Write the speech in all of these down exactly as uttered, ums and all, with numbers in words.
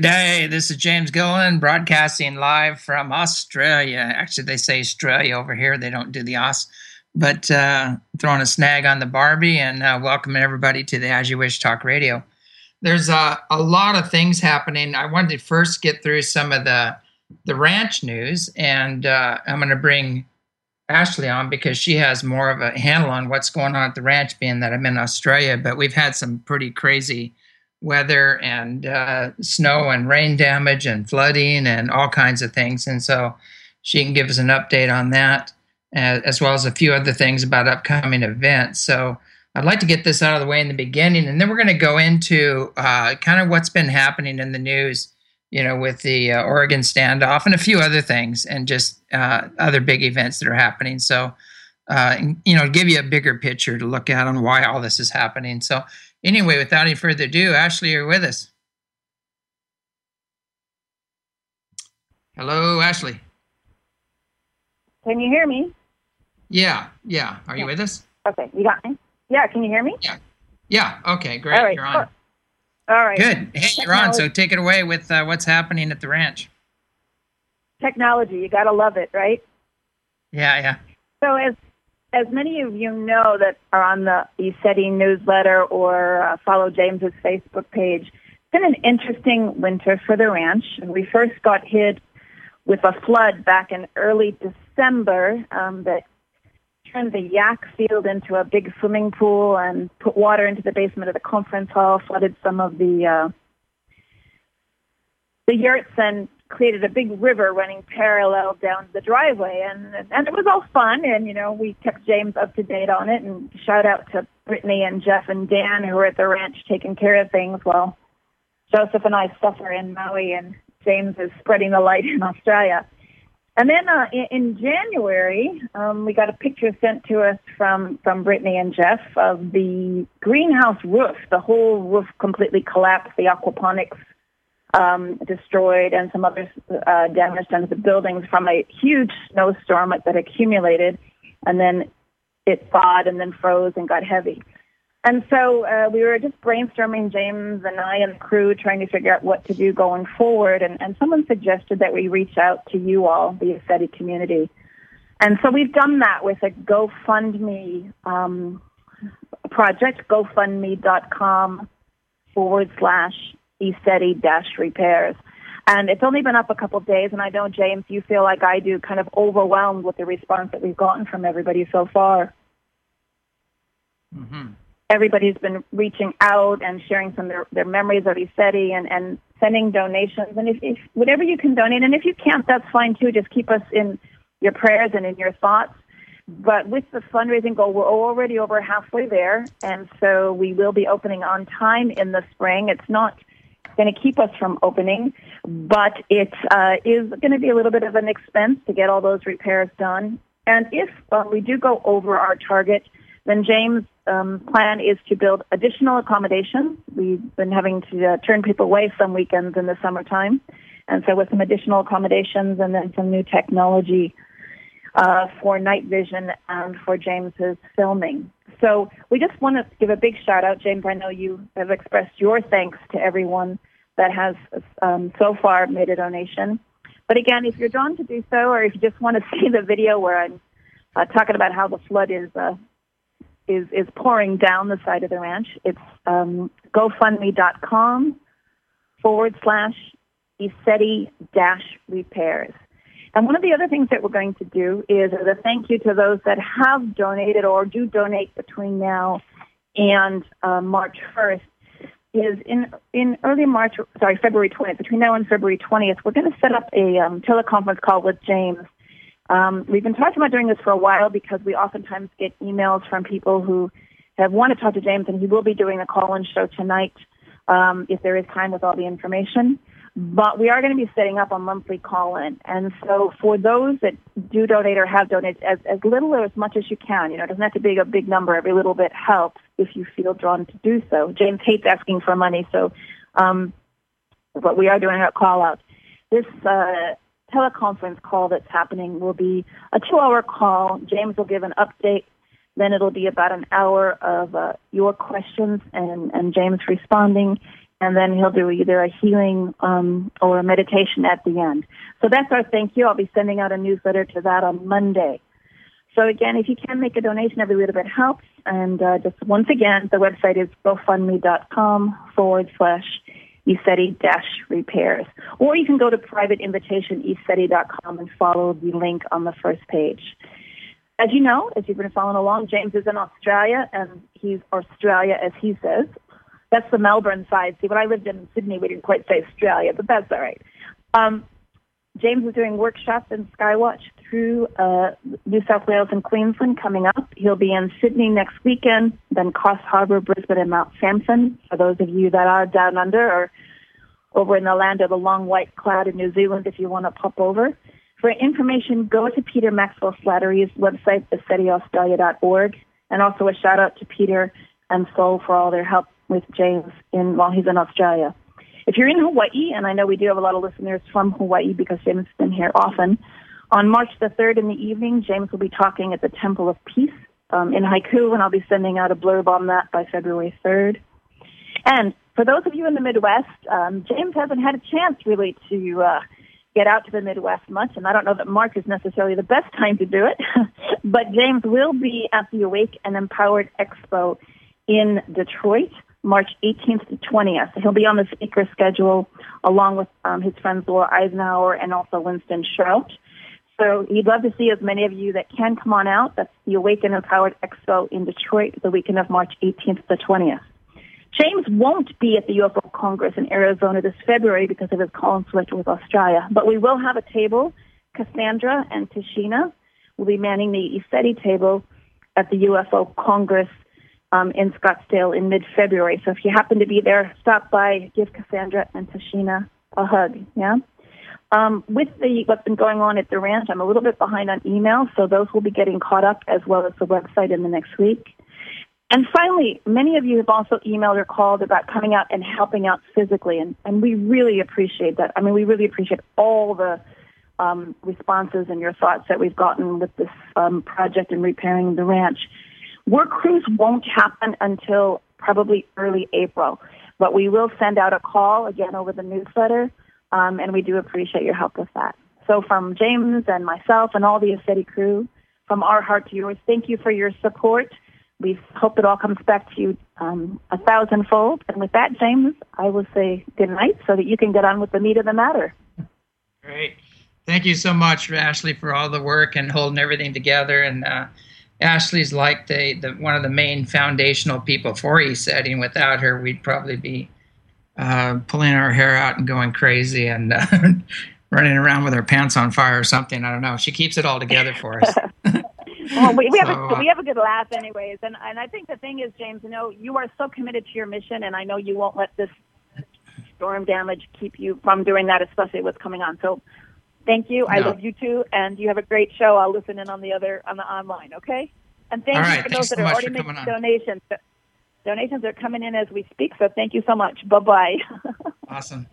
Good day. This is James Gillen broadcasting live from Australia. Actually, they say Australia over here. They don't do the Aus. But uh, throwing a snag on the Barbie and uh, welcoming everybody to the As You Wish Talk Radio. There's uh, a lot of things happening. I wanted to first get through some of the the ranch news, and uh, I'm going to bring Ashley on because she has more of a handle on what's going on at the ranch, being that I'm in Australia. But we've had some pretty crazy weather and uh, snow and rain damage and flooding and all kinds of things. And so she can give us an update on that, uh, as well as a few other things about upcoming events. So I'd like to get this out of the way in the beginning, and then we're going to go into uh, kind of what's been happening in the news, you know, with the uh, Oregon standoff and a few other things, and just uh, other big events that are happening. So, uh, you know, give you a bigger picture to look at on why all this is happening. So anyway, without any further ado, Ashley, you're with us. Hello, Ashley. Can you hear me? Yeah, yeah. Are you yeah. with us? Okay, you got me? Yeah, can you hear me? Yeah. Yeah, okay, great. All right, You're on. sure. All right. Good. Hey, you're on, so take it away with uh, what's happening at the ranch. Technology, you got to love it, right? Yeah, yeah. So as as many of you know that are on the ECETI newsletter or uh, follow James's Facebook page, it's been an interesting winter for the ranch. We first got hit with a flood back in early December um, that turned the yak field into a big swimming pool and put water into the basement of the conference hall, flooded some of the uh, the yurts, and created a big river running parallel down the driveway. And and it was all fun, and, you know, we kept James up to date on it, and shout out to Brittany and Jeff and Dan who were at the ranch taking care of things while Joseph and I suffer in Maui and James is spreading the light in Australia. And then uh, in, in January, um, we got a picture sent to us from, from Brittany and Jeff of the greenhouse roof. The whole roof completely collapsed, the aquaponics um, destroyed, and some other uh, damage done to the buildings from a huge snowstorm that accumulated, and then it thawed and then froze and got heavy. And so uh, we were just brainstorming, James and I and the crew, trying to figure out what to do going forward. And, and someone suggested that we reach out to you all, the ECETI community. And so we've done that with a GoFundMe um, project, GoFundMe.com forward slash ECETI dash repairs. And it's only been up a couple of days, and I know, James, you feel like I do, kind of overwhelmed with the response that we've gotten from everybody so far. Mm-hmm. Everybody's been reaching out and sharing some of their, their memories of ECETI and, and sending donations. And if, if whatever you can donate, and if you can't, that's fine too. Just keep us in your prayers and in your thoughts. But with the fundraising goal, we're already over halfway there, and so we will be opening on time in the spring. It's not going to keep us from opening, but it uh, is going to be a little bit of an expense to get all those repairs done. And if uh, we do go over our target, then James' um, plan is to build additional accommodations. We've been having to uh, turn people away some weekends in the summertime. And so with some additional accommodations and then some new technology uh, for night vision and for James's filming. So we just want to give a big shout out. James, I know you have expressed your thanks to everyone that has um, so far made a donation. But again, if you're drawn to do so, or if you just want to see the video where I'm uh, talking about how the flood is uh, is is pouring down the side of the ranch, it's um, GoFundMe.com forward slash ECETI dash repairs. And one of the other things that we're going to do is as a thank you to those that have donated or do donate between now and uh, March first, is in in early March, sorry, February twentieth, between now and February twentieth, we're going to set up a um, teleconference call with James. Um, we've been talking about doing this for a while because we oftentimes get emails from people who have wanted to talk to James, and he will be doing a call-in show tonight um, if there is time with all the information. But we are going to be setting up a monthly call-in. And so for those that do donate or have donated, as, as little or as much as you can, you know, it doesn't have to be a big number. Every little bit helps if you feel drawn to do so. James hates asking for money, so um, but we are doing a call-out. This uh, teleconference call that's happening will be a two-hour call. James will give an update. Then it'll be about an hour of uh, your questions and, and James responding. and then he'll do either a healing um, or a meditation at the end. So that's our thank you. I'll be sending out a newsletter to that on Monday. So again, if you can make a donation, every little bit helps. And uh, just once again, the website is gofundme.com forward slash ECETI dash repairs. Or you can go to private invitation e ceti dot com and follow the link on the first page. As you know, as you've been following along, James is in Australia, and he's Australia, as he says. That's the Melbourne side. See, when I lived in Sydney, we didn't quite say Australia, but that's all right. Um, James is doing workshops in Skywatch through uh, New South Wales and Queensland coming up. He'll be in Sydney next weekend, then Coffs Harbour, Brisbane, and Mount Sampson. For those of you that are down under or over in the land of the long white cloud in New Zealand, if you want to pop over. For information, go to Peter Maxwell Slattery's website, e ceti australia dot org, and also a shout-out to Peter and Sol for all their help with James in while he's in Australia. If you're in Hawaii, and I know we do have a lot of listeners from Hawaii because James has been here often, on March the third in the evening, James will be talking at the Temple of Peace um, in Haiku, and I'll be sending out a blurb on that by February third. And for those of you in the Midwest, um, James hasn't had a chance really to uh, get out to the Midwest much, and I don't know that March is necessarily the best time to do it, but James will be at the Awake and Empowered Expo in Detroit, March eighteenth to twentieth. He'll be on the speaker schedule along with um, his friends Laura Eisenhower and also Winston Shrout. So he'd love to see as many of you that can come on out. That's the Awake and Empowered Expo in Detroit the weekend of March eighteenth to twentieth. James won't be at the U F O Congress in Arizona this February because of his conflict with Australia, but we will have a table. Cassandra and Tashina will be manning the ECETI table at the U F O Congress um, in Scottsdale in mid-February. So if you happen to be there, stop by, give Cassandra and Tashina a hug, yeah? Um, with the what's been going on at the ranch, I'm a little bit behind on email, so those will be getting caught up as well as the website in the next week. And finally, many of you have also emailed or called about coming out and helping out physically, and, and we really appreciate that. I mean, we really appreciate all the um, responses and your thoughts that we've gotten with this um, project and repairing the ranch. Work crews won't happen until probably early April, but we will send out a call again over the newsletter, um, and we do appreciate your help with that. So from James and myself and all the ECETI crew, from our heart to yours, thank you for your support. We hope it all comes back to you um, a thousandfold. And with that, James, I will say good night so that you can get on with the meat of the matter. Great. Thank you so much, Ashley, for all the work and holding everything together. And uh, Ashley's like the, the one of the main foundational people for ECETI. And without her, we'd probably be uh, pulling our hair out and going crazy and uh, running around with our pants on fire or something. I don't know. She keeps it all together for us. Well, we, we, so, have a, uh, we have a good laugh anyways. And, and I think the thing is, James, you know, you are so committed to your mission, and I know you won't let this storm damage keep you from doing that, especially what's coming on. So thank you. I no. love you too, and you have a great show. I'll listen in on the other on the online, okay? And thank all you right, for thanks those that so are much already for making coming on. donations. Donations are coming in as we speak, so thank you so much. Bye-bye. Awesome.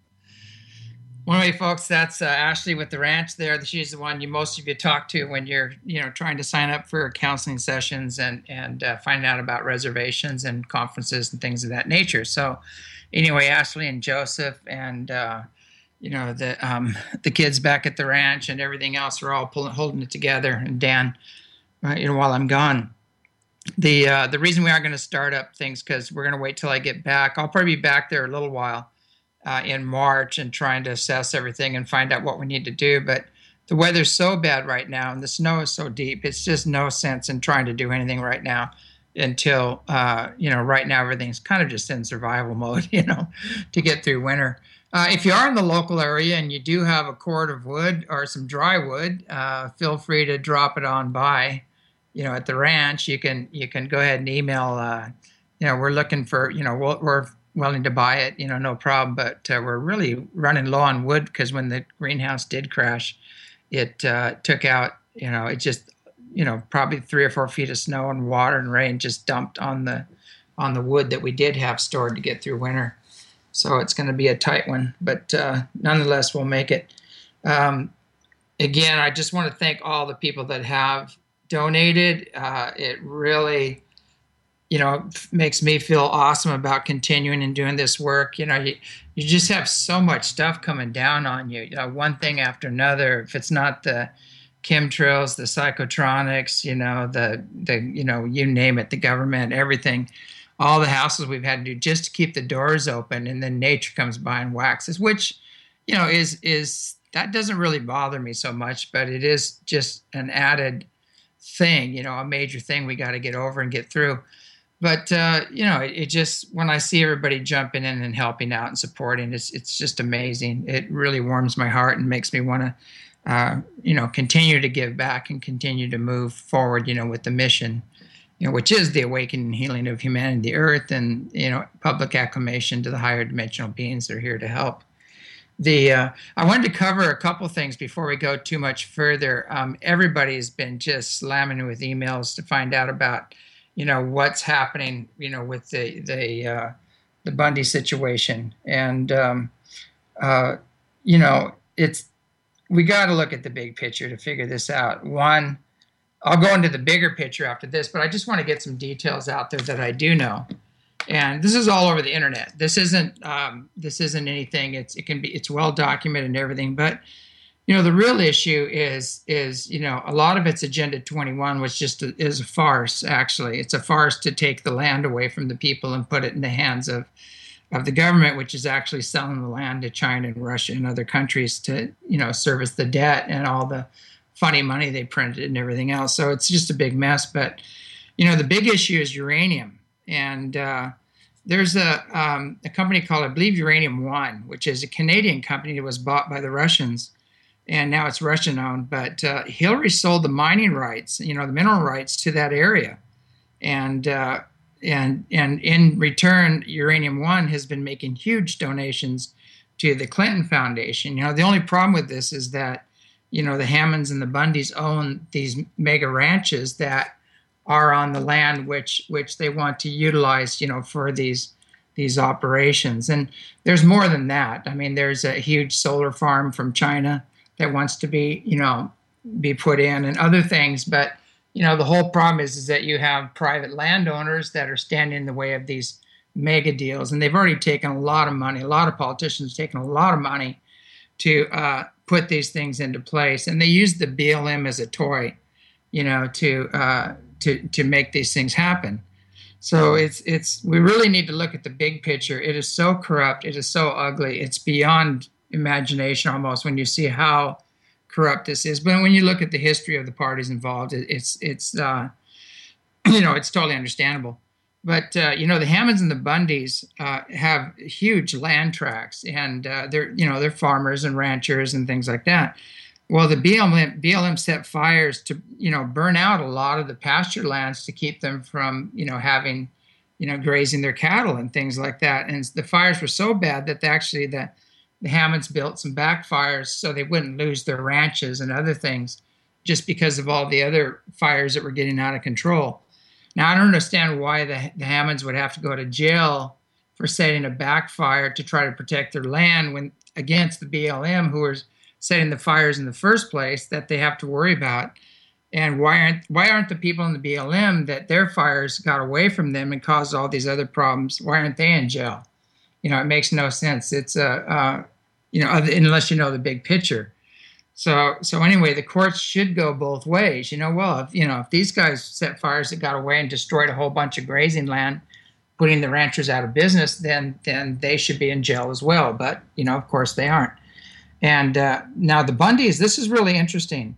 Well, anyway, folks, that's uh, Ashley with the ranch there. She's the one you most of you talk to when you're, you know, trying to sign up for counseling sessions and and uh, find out about reservations and conferences and things of that nature. So, anyway, Ashley and Joseph and uh, you know the um, the kids back at the ranch and everything else are all pulling, holding it together. And Dan, uh, you know, while I'm gone, the uh, the reason we are going to start up things because we're going to wait till I get back. I'll probably be back there a little while. Uh, in March and trying to assess everything and find out what we need to do. But the weather's so bad right now and the snow is so deep, it's just no sense in trying to do anything right now until, uh, you know, right now everything's kind of just in survival mode, you know, to get through winter. Uh, if you are in the local area and you do have a cord of wood or some dry wood, uh, feel free to drop it on by, you know, at the ranch. You can, you can go ahead and email, uh, you know, we're looking for, you know, we're, we're willing to buy it, you know, no problem. But uh, we're really running low on wood because when the greenhouse did crash, it uh, took out, you know, it just, you know, probably three or four feet of snow and water and rain just dumped on the on the wood that we did have stored to get through winter. So it's going to be a tight one, but uh, nonetheless, we'll make it. Um, again, I just want to thank all the people that have donated. Uh, it really you know, makes me feel awesome about continuing and doing this work. You know, you, you just have so much stuff coming down on you, you know, one thing after another. If it's not the chemtrails, the psychotronics, you know, the, the, you know, you name it, the government, everything, all the hassles we've had to do just to keep the doors open. And then nature comes by and waxes, which, you know, is, is, that doesn't really bother me so much, but it is just an added thing, you know, a major thing we got to get over and get through. But, uh, you know, it, it just, when I see everybody jumping in and helping out and supporting, it's it's just amazing. It really warms my heart and makes me want to, uh, you know, continue to give back and continue to move forward, you know, with the mission, you know, which is the awakening and healing of humanity, the earth, and, you know, public acclamation to the higher dimensional beings that are here to help. The uh, I wanted to cover a couple things before we go too much further. Um, everybody's been just slamming with emails to find out about, you know, what's happening, you know, with the the uh, the Bundy situation, and um, uh, you know, it's we got to look at the big picture to figure this out. One, I'll go into the bigger picture after this, but I just want to get some details out there that I do know. And this is all over the internet. This isn't um, this isn't anything. It's it can be it's well documented and everything. But you know, the real issue is is you know, a lot of it's Agenda twenty-one, which just a, is a farce. Actually, it's a farce to take the land away from the people and put it in the hands of of the government, which is actually selling the land to China and Russia and other countries to, you know, service the debt and all the funny money they printed and everything else. So it's just a big mess. But you know, the big issue is uranium. And uh, there's a, um, a company called, I believe, Uranium One, which is a Canadian company that was bought by the Russians, and now it's Russian-owned. But uh, Hillary sold the mining rights, you know, the mineral rights to that area, and uh, and and in return, Uranium One has been making huge donations to the Clinton Foundation. You know, the only problem with this is that, you know, the Hammonds and the Bundys own these mega ranches that are on the land which which they want to utilize, you know, for these these operations. And there's more than that. I mean, there's a huge solar farm from China that wants to be, you know, be put in, and other things. But you know, the whole problem is is that you have private landowners that are standing in the way of these mega deals, and they've already taken a lot of money. A lot of politicians have taken a lot of money to uh, put these things into place, and they use the B L M as a toy, you know, to uh, to to make these things happen. So it's it's we really need to look at the big picture. It is so corrupt. It is so ugly. It's beyond imagination almost when you see how corrupt this is. But when you look at the history of the parties involved, it, it's it's uh, you know, it's totally understandable. But uh, you know, the Hammonds and the Bundys uh, have huge land tracts, and uh, they're you know they're farmers and ranchers and things like that. Well, the B L M, B L M set fires to, you know, burn out a lot of the pasture lands to keep them from, you know, having, you know, grazing their cattle and things like that. And the fires were so bad that they actually the, the Hammonds built some backfires so they wouldn't lose their ranches and other things just because of all the other fires that were getting out of control. Now, I don't understand why the, the Hammonds would have to go to jail for setting a backfire to try to protect their land when against the B L M, who was setting the fires in the first place, that they have to worry about. And why aren't why aren't the people in the B L M that their fires got away from them and caused all these other problems, why aren't they in jail? You know, it makes no sense. It's a uh, uh, you know, unless you know the big picture. So so anyway, the courts should go both ways. You know, well, if you know if these guys set fires that got away and destroyed a whole bunch of grazing land, putting the ranchers out of business, then then they should be in jail as well. But you know, of course, they aren't. And uh, now the Bundys, this is really interesting.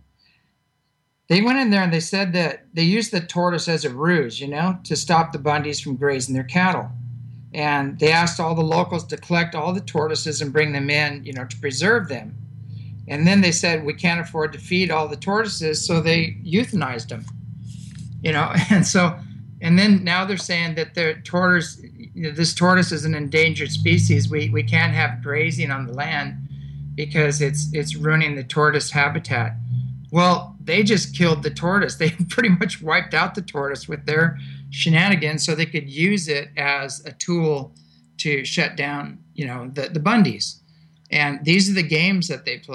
They went in there and they said that they used the tortoise as a ruse, you know, to stop the Bundys from grazing their cattle. And they asked all the locals to collect all the tortoises and bring them in, you know, to preserve them. And then they said, we can't afford to feed all the tortoises, so they euthanized them, you know. And so, and then now they're saying that the tortoise, you know, this tortoise is an endangered species. We we can't have grazing on the land because it's it's ruining the tortoise habitat. Well, they just killed the tortoise. They pretty much wiped out the tortoise with their shenanigans so they could use it as a tool to shut down, you know, the, the Bundys. And these are the games that they play.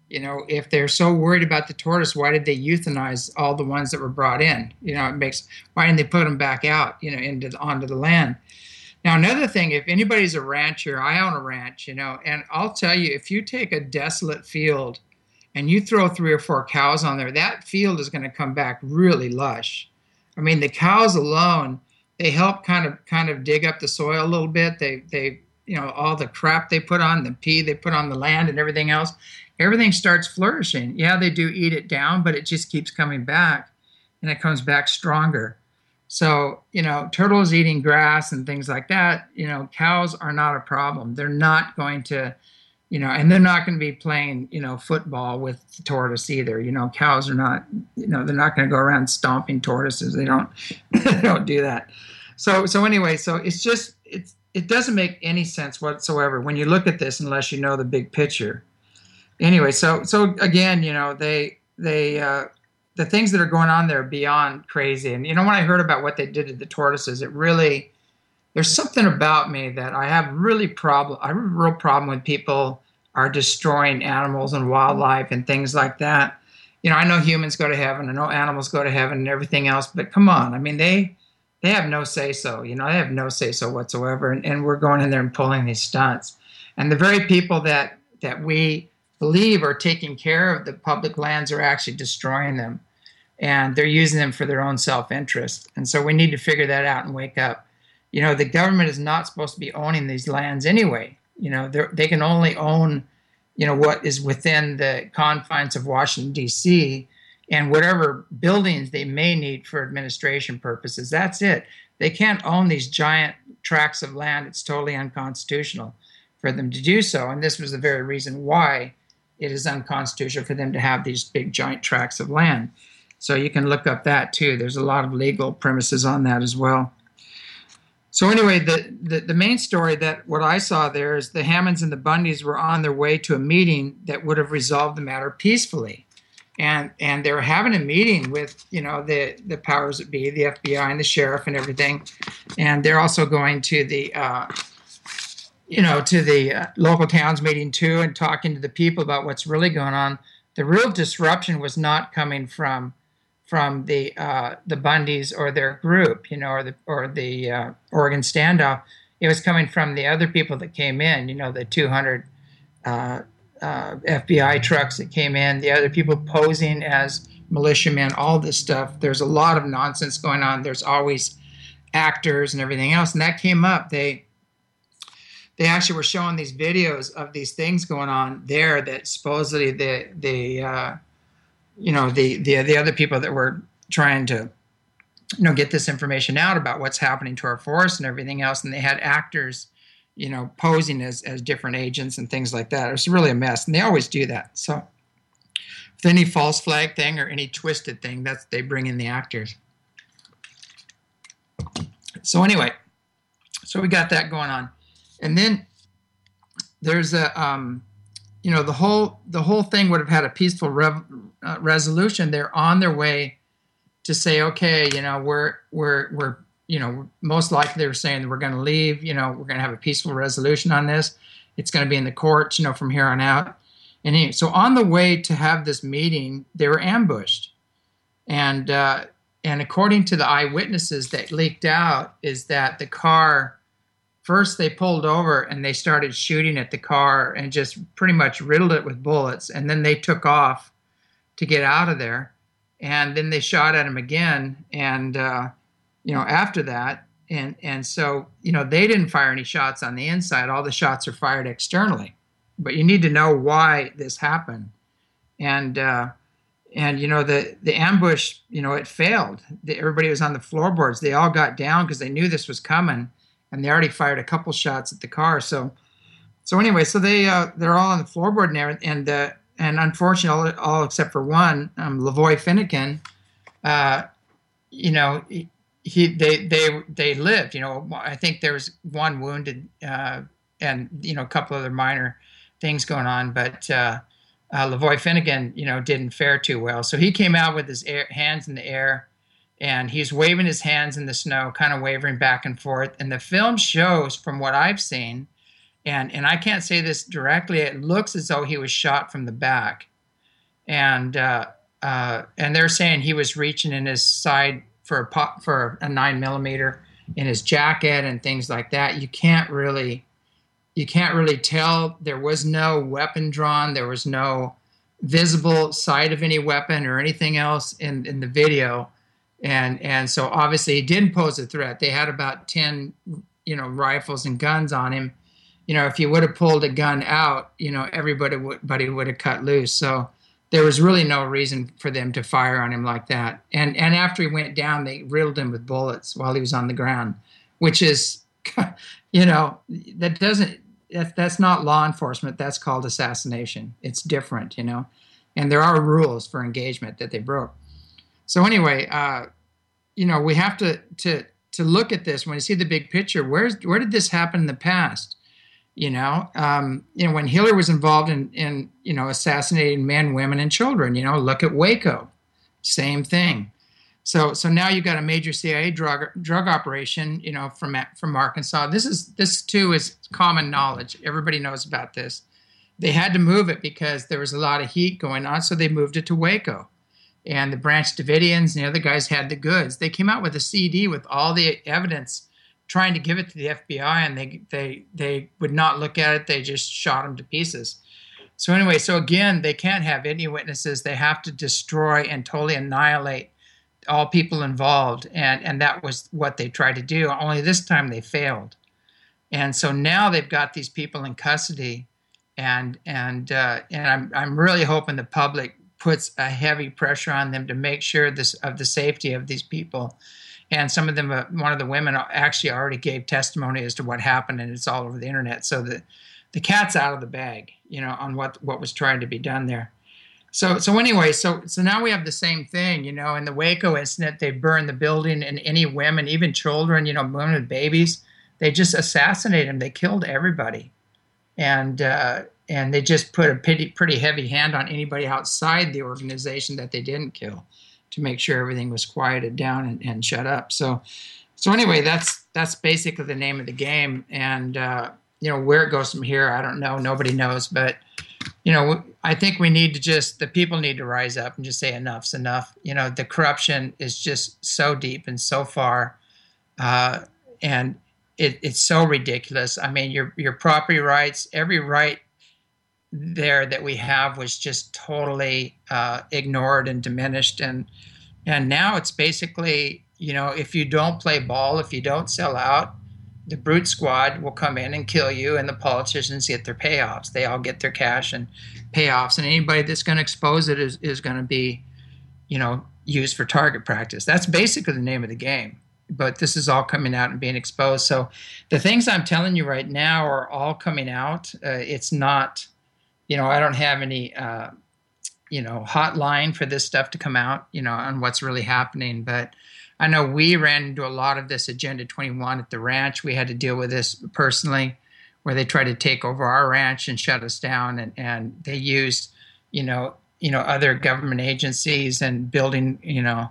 You know, if they're so worried about the tortoise, why did they euthanize all the ones that were brought in? You know, it makes, why didn't they put them back out, you know, into the, onto the land? Now, another thing, if anybody's a rancher, I own a ranch, you know, and I'll tell you, if you take a desolate field and you throw three or four cows on there, that field is going to come back really lush. I mean, the cows alone, they help kind of kind of dig up the soil a little bit. They they you know, all the crap they put on, the pee they put on the land and everything else, everything starts flourishing. Yeah, they do eat it down, but it just keeps coming back, and it comes back stronger. So, you know, turtles eating grass and things like that, you know, cows are not a problem. They're not going to, you know, and they're not going to be playing, you know, football with the tortoise either. You know, cows are not, you know, they're not going to go around stomping tortoises. They don't, they don't do that. So, so anyway, so it's just, it's, it doesn't make any sense whatsoever when you look at this unless you know the big picture. Anyway, so, so again, you know, they, they, uh, the things that are going on there are beyond crazy. And, you know, when I heard about what they did to the tortoises, it really, there's something about me that I have really problem. I have a real problem when people are destroying animals and wildlife and things like that. You know, I know humans go to heaven, I know animals go to heaven and everything else, but come on. I mean, they, they have no say-so, you know, they have no say-so whatsoever. And, and we're going in there and pulling these stunts. And the very people that, that we believe are taking care of the public lands are actually destroying them, and they're using them for their own self-interest. And so we need to figure that out and wake up. You know, the government is not supposed to be owning these lands anyway. You know, they can only own, you know, what is within the confines of Washington, D C, and whatever buildings they may need for administration purposes. That's it. They can't own these giant tracts of land. It's totally unconstitutional for them to do so. And this was the very reason why it is unconstitutional for them to have these big giant tracts of land. So you can look up that too. There's a lot of legal premises on that as well. So anyway, the, the, the main story that what I saw there is the Hammonds and the Bundys were on their way to a meeting that would have resolved the matter peacefully. And and they were having a meeting with, you know, the, the powers that be, the F B I and the sheriff and everything. And they're also going to the, uh, you know, to the uh, local towns meeting too, and talking to the people about what's really going on. The real disruption was not coming from from the uh, the Bundys or their group, you know, or the or the uh, Oregon Standoff. It was coming from the other people that came in, you know, the two hundred uh, uh, F B I trucks that came in, the other people posing as militiamen, all this stuff. There's a lot of nonsense going on. There's always actors and everything else, and that came up. They they actually were showing these videos of these things going on there that supposedly the the uh, you know the the the other people that were trying to you know get this information out about what's happening to our forests and everything else, and they had actors you know posing as as different agents and things like that. It was really a mess, and they always do that. So if any false flag thing or any twisted thing, that's they bring in the actors. So anyway, so we got that going on. And then there's a, um, you know, the whole the whole thing would have had a peaceful rev, uh, resolution. They're on their way to say, okay, you know, we're we're we're you know most likely they were saying that we're going to leave. You know, we're going to have a peaceful resolution on this. It's going to be in the courts, you know, from here on out. And anyway, so on the way to have this meeting, they were ambushed, and uh, and according to the eyewitnesses that leaked out, is that the car. First, they pulled over and they started shooting at the car and just pretty much riddled it with bullets. And then they took off to get out of there. And then they shot at him again. And, uh, you know, after that, and, and so, you know, they didn't fire any shots on the inside. All the shots are fired externally. But you need to know why this happened. And, uh, and you know, the, the ambush, you know, it failed. The, everybody was on the floorboards. They all got down because they knew this was coming. And they already fired a couple shots at the car. So, so anyway, so they uh, they're all on the floorboard now, and uh, and unfortunately, all, all except for one, um, Lavoy Finnegan, uh, you know, he, he they they they lived. You know, I think there was one wounded, uh, and you know, a couple other minor things going on, but uh, uh, Lavoy Finnegan, you know, didn't fare too well. So he came out with his air, hands in the air. And he's waving his hands in the snow, kind of wavering back and forth. And the film shows, from what I've seen, and, and I can't say this directly, it looks as though he was shot from the back. and uh, uh, and they're saying he was reaching in his side for a pop, for a nine millimeter in his jacket and things like that. You can't really you can't really tell. There was no weapon drawn. There was no visible sight of any weapon or anything else in, in the video. And and so obviously he didn't pose a threat. They had about ten, you know, rifles and guns on him. You know, if he would have pulled a gun out, you know, everybody would, everybody would have cut loose. So there was really no reason for them to fire on him like that. And and after he went down, they riddled him with bullets while he was on the ground, which is, you know, that doesn't, that, that's not law enforcement. That's called assassination. It's different, you know, and there are rules for engagement that they broke. So anyway, uh, you know, we have to, to, to look at this when you see the big picture. Where's, where did this happen in the past? You know, um, you know, when Hitler was involved in, in, you know, assassinating men, women, and children, you know, look at Waco, same thing. So, so now you've got a major C I A drug drug operation, you know, from from Arkansas. This is this too is common knowledge. Everybody knows about this. They had to move it because there was a lot of heat going on, so they moved it to Waco. And the Branch Davidians and the other guys had the goods. They came out with a C D with all the evidence, trying to give it to the F B I, and they they they would not look at it. They just shot them to pieces. So anyway, so again, they can't have any witnesses. They have to destroy and totally annihilate all people involved, and and that was what they tried to do. Only this time they failed. And so now they've got these people in custody, and and uh, and I'm I'm really hoping the public puts a heavy pressure on them to make sure this of the safety of these people. And some of them, uh, one of the women actually already gave testimony as to what happened, and it's all over the internet. So the, the cat's out of the bag, you know, on what, what was trying to be done there. So so anyway, so so now we have the same thing, you know, in the Waco incident, they burned the building, and any women, even children, you know, women with babies, they just assassinated them. They killed everybody, and uh, and they just put a pretty pretty heavy hand on anybody outside the organization that they didn't kill, to make sure everything was quieted down and, and shut up. So, so anyway, that's that's basically the name of the game. And uh, you know, where it goes from here, I don't know. Nobody knows. But you know, I think we need to just the people need to rise up and just say enough's enough. You know, the corruption is just so deep and so far, uh, and it, it's so ridiculous. I mean, your your property rights, every right there that we have was just totally uh, ignored and diminished, and and now it's basically, you know, if you don't play ball, if you don't sell out, the brute squad will come in and kill you, and the politicians get their payoffs. They all get their cash and payoffs, and anybody that's going to expose it is, is going to be, you know, used for target practice. That's basically the name of the game. But this is all coming out and being exposed. So the things I'm telling you right now are all coming out. Uh, it's not, you know, I don't have any, uh, you know, hotline for this stuff to come out, you know, on what's really happening. But I know we ran into a lot of this Agenda twenty-one at the ranch. We had to deal with this personally, where they tried to take over our ranch and shut us down. And, and they used, you know, you know, other government agencies and building, you know,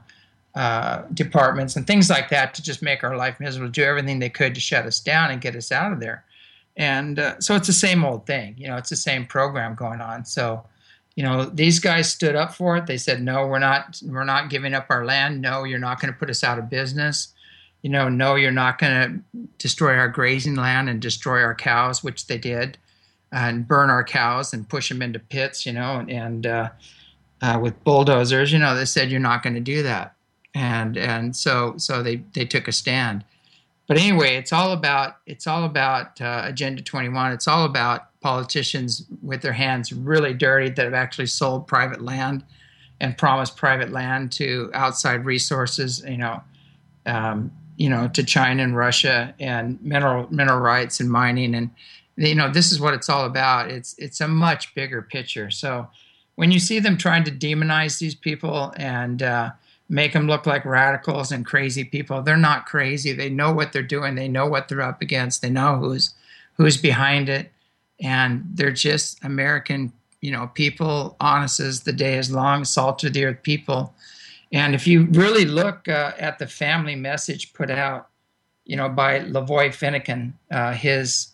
uh, departments and things like that to just make our life miserable, do everything they could to shut us down and get us out of there. And uh, so it's the same old thing, you know, it's the same program going on. So, you know, these guys stood up for it. They said, no, we're not, we're not giving up our land. No, you're not going to put us out of business. You know, no, you're not going to destroy our grazing land and destroy our cows, which they did, and burn our cows and push them into pits, you know, and, and uh, uh, with bulldozers, you know, they said, you're not going to do that. And, and so, so they, they took a stand. But anyway, it's all about it's all about uh, Agenda twenty-one. It's all about politicians with their hands really dirty that have actually sold private land and promised private land to outside resources, you know, um, you know, to China and Russia, and mineral mineral rights and mining, and you know, this is what it's all about. It's it's a much bigger picture. So when you see them trying to demonize these people and uh, make them look like radicals and crazy people, they're not crazy. They know what they're doing. They know what they're up against. They know who's who's behind it, and they're just American, you know, people, honest as the day is long, salt of the earth people. And if you really look uh, at the family message put out, you know, by Lavoy Finnegan, uh, his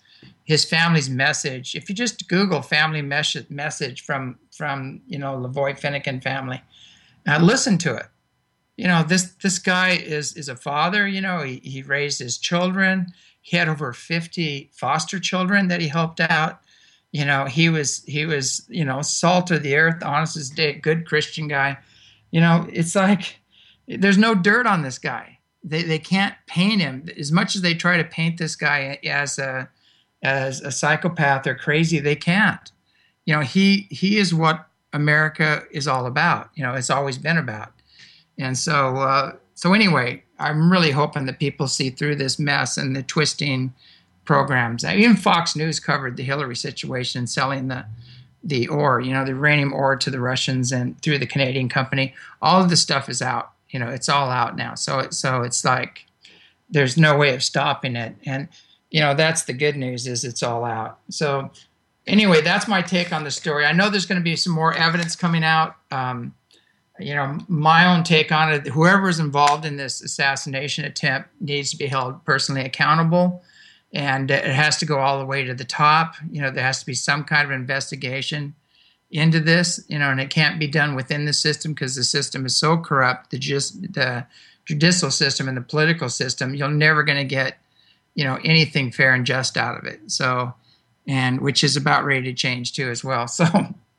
his family's message. If you just Google family mes- message from from you know Lavoie Finucane family, uh, listen to it. You know, this this guy is is a father. You know, he, he raised his children. He had over fifty foster children that he helped out. You know, he was he was you know salt of the earth, honest as day, good Christian guy. You know, it's like there's no dirt on this guy. They they can't paint him as much as they try to paint this guy as a as a psychopath or crazy. They can't. You know, he he is what America is all about. You know, it's always been about. And so uh, so anyway, I'm really hoping that people see through this mess and the twisting programs. Even Fox News covered the Hillary situation, selling the the ore, you know, the uranium ore to the Russians and through the Canadian company. All of the stuff is out. You know, it's all out now. So it, so it's like there's no way of stopping it. And you know, that's the good news, is it's all out. So anyway, that's my take on the story. I know there's going to be some more evidence coming out. Um, you know, my own take on it, whoever's involved in this assassination attempt needs to be held personally accountable. And it has to go all the way to the top. You know, there has to be some kind of investigation into this, you know, and it can't be done within the system because the system is so corrupt, the, just, the judicial system and the political system, you're never going to get, you know, anything fair and just out of it. So, and which is about ready to change too as well. So,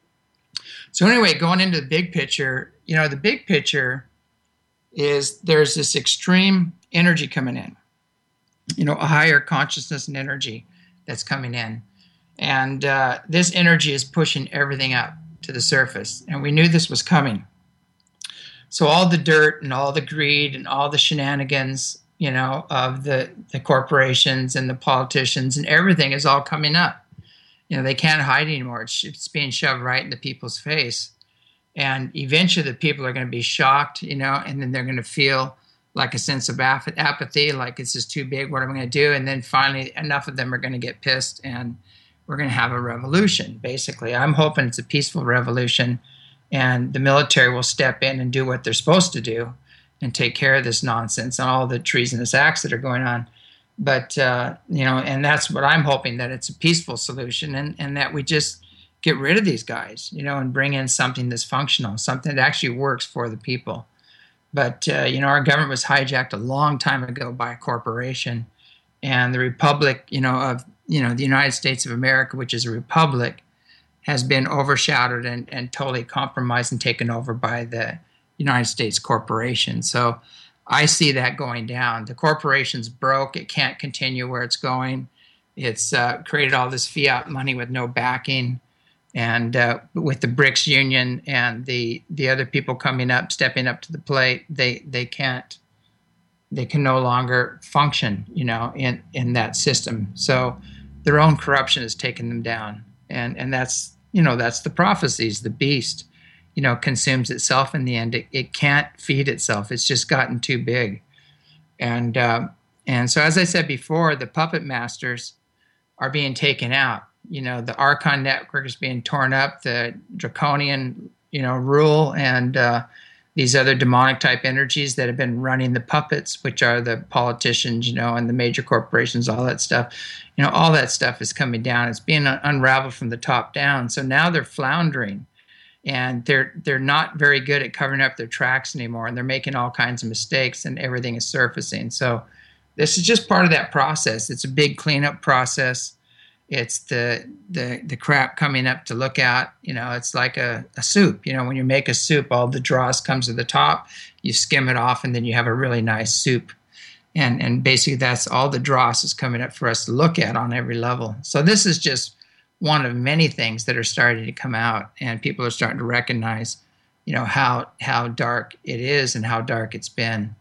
so anyway, going into the big picture, you know, the big picture is there's this extreme energy coming in, you know, a higher consciousness and energy that's coming in. And uh, this energy is pushing everything up to the surface. And we knew this was coming. So all the dirt and all the greed and all the shenanigans, you know, of the, the corporations and the politicians and everything is all coming up. You know, they can't hide anymore. It's, it's being shoved right in the people's face. And eventually the people are going to be shocked, you know, and then they're going to feel like a sense of ap- apathy, like it's just too big, what am I going to do? And then finally enough of them are going to get pissed and we're going to have a revolution, basically. I'm hoping it's a peaceful revolution and the military will step in and do what they're supposed to do and take care of this nonsense and all the treasonous acts that are going on. But, uh, you know, and that's what I'm hoping, that it's a peaceful solution and, and that we just get rid of these guys, you know, and bring in something that's functional, something that actually works for the people. But, uh, you know, our government was hijacked a long time ago by a corporation. And the republic, you know, of, you know, the United States of America, which is a republic, has been overshadowed and, and totally compromised and taken over by the United States corporation. So I see that going down. The corporation's broke. It can't continue where it's going. It's uh, created all this fiat money with no backing. And uh, with the BRICS Union and the, the other people coming up, stepping up to the plate, they they can't, they can no longer function, you know, in, in that system. So their own corruption has taken them down. And and that's, you know, that's the prophecies. The beast, you know, consumes itself in the end. It, it can't feed itself. It's just gotten too big. And uh, and so, as I said before, the puppet masters are being taken out. You know, the Archon network is being torn up, the draconian, you know, rule, and uh, these other demonic type energies that have been running the puppets, which are the politicians, you know, and the major corporations, all that stuff. You know, all that stuff is coming down. It's being unraveled from the top down. So now they're floundering, and they're they're not very good at covering up their tracks anymore, and they're making all kinds of mistakes, and everything is surfacing. So this is just part of that process. It's a big cleanup process. It's the the the crap coming up to look at. You know, it's like a, a soup. You know, when you make a soup, all the dross comes to the top. You skim it off, and then you have a really nice soup. And and basically, that's all the dross is coming up for us to look at on every level. So this is just one of many things that are starting to come out, and people are starting to recognize, you know, how how dark it is and how dark it's been.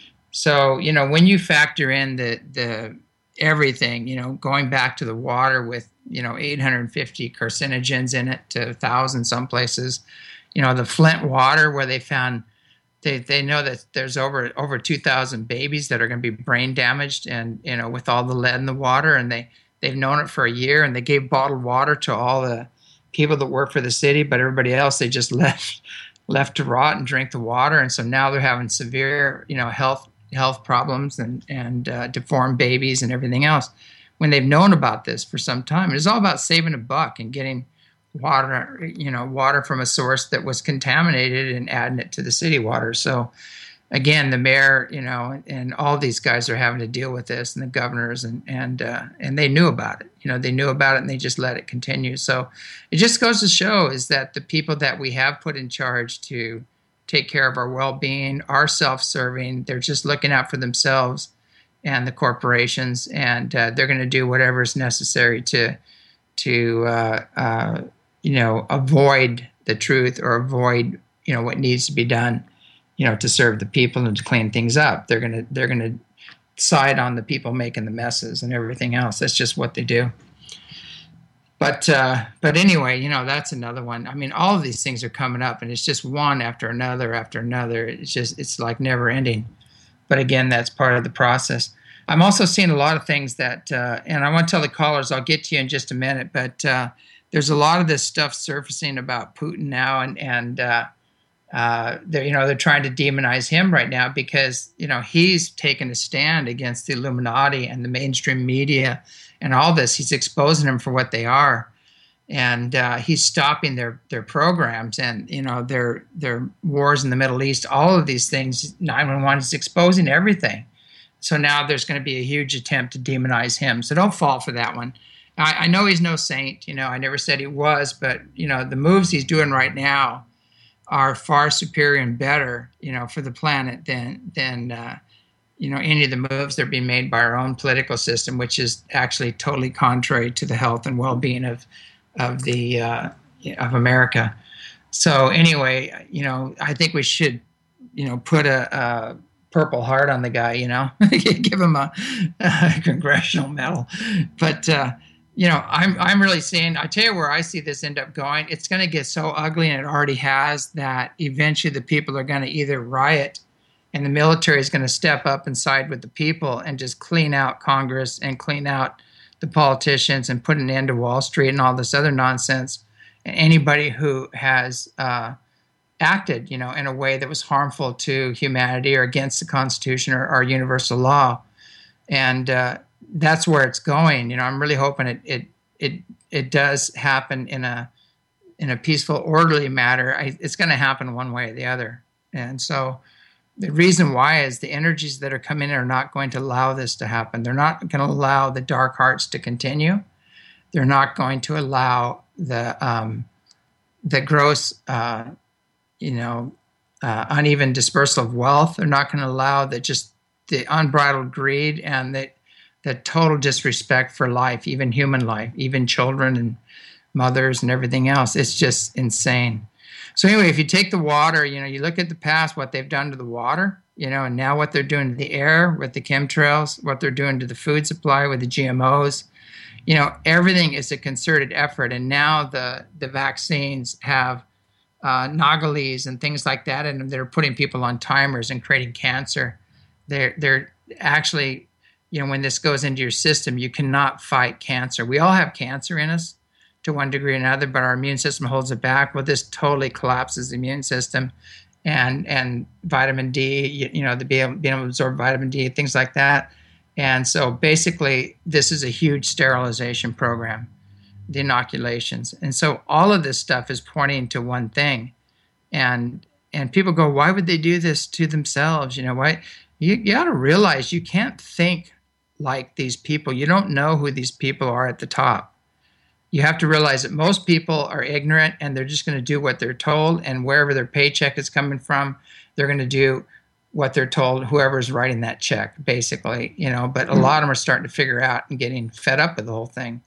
So, you know, when you factor in the the everything, you know, going back to the water with, you know, eight hundred fifty carcinogens in it to one thousand some places, you know, the Flint water where they found, they, they know that there's over over two thousand babies that are going to be brain damaged and, you know, with all the lead in the water, and they, they've known it for a year, and they gave bottled water to all the people that work for the city, but everybody else, they just left, left to rot and drink the water. And so now they're having severe, you know, health health problems and, and uh, deformed babies and everything else. when they've known about this for some time. It's all about saving a buck and getting water, you know, water from a source that was contaminated and adding it to the city water. So again, the mayor, you know, and, and all these guys are having to deal with this, and the governors, and and uh, and they knew about it. You know, they knew about it, and they just let it continue. So it just goes to show is that the people that we have put in charge to take care of our well-being are self-serving. They're just looking out for themselves and the corporations, and uh, they're going to do whatever is necessary to to uh, uh, you know, avoid the truth or avoid, you know, what needs to be done, you know, to serve the people and to clean things up. They're gonna they're gonna side on the people making the messes and everything else. That's just what they do. But uh, but anyway, you know, that's another one. I mean, all of these things are coming up, and it's just one after another after another. It's just it's like never ending. But again, that's part of the process. I'm also seeing a lot of things that, uh, and I want to tell the callers, I'll get to you in just a minute, but uh, there's a lot of this stuff surfacing about Putin now, and and uh, uh, they're you know they're trying to demonize him right now because you know he's taken a stand against the Illuminati and the mainstream media and all this. He's exposing them for what they are, and uh, he's stopping their their programs and you know their their wars in the Middle East. All of these things, nine one one is exposing everything. So now there's going to be a huge attempt to demonize him. So don't fall for that one. I, I know he's no saint. You know, I never said he was, but you know the moves he's doing right now are far superior and better, you know, for the planet than than uh, you know any of the moves that are being made by our own political system, which is actually totally contrary to the health and well-being of of the uh, of America. So anyway, you know, I think we should, you know, put a, a Purple Heart on the guy, you know, give him a, a congressional medal. But uh, you know, I'm I'm really seeing. I tell you where I see this end up going. It's going to get so ugly, and it already has. That eventually the people are going to either riot, and the military is going to step up and side with the people and just clean out Congress and clean out the politicians and put an end to Wall Street and all this other nonsense. And anybody who has uh, acted, you know, in a way that was harmful to humanity or against the Constitution or, or universal law, and uh, that's where it's going. You know, I'm really hoping it it it it does happen in a in a peaceful, orderly manner. I, it's going to happen one way or the other, and so the reason why is the energies that are coming in are not going to allow this to happen. They're not going to allow the dark arts to continue. They're not going to allow the um, the gross. Uh, you know, uh, uneven dispersal of wealth. They're not going to allow that just the unbridled greed and the, the total disrespect for life, even human life, even children and mothers and everything else. It's just insane. So anyway, if you take the water, you know, you look at the past, what they've done to the water, you know, and now what they're doing to the air with the chemtrails, what they're doing to the food supply with the G M Os, you know, everything is a concerted effort. And now the, the vaccines have Uh, Nagales and things like that, and they're putting people on timers and creating cancer. They're they're actually, you know, when this goes into your system, you cannot fight cancer. We all have cancer in us to one degree or another, but our immune system holds it back. Well, this totally collapses the immune system, and and vitamin D, you, you know, the being able, being able to absorb vitamin D, things like that. And so basically, this is a huge sterilization program. The inoculations. And so all of this stuff is pointing to one thing. And and people go, why would they do this to themselves? You know, why? You, you got to realize you can't think like these people. You don't know who these people are at the top. You have to realize that most people are ignorant and they're just going to do what they're told, and wherever their paycheck is coming from, they're going to do what they're told, whoever's writing that check, basically, you know, but a lot of them are starting to figure out and getting fed up with the whole thing.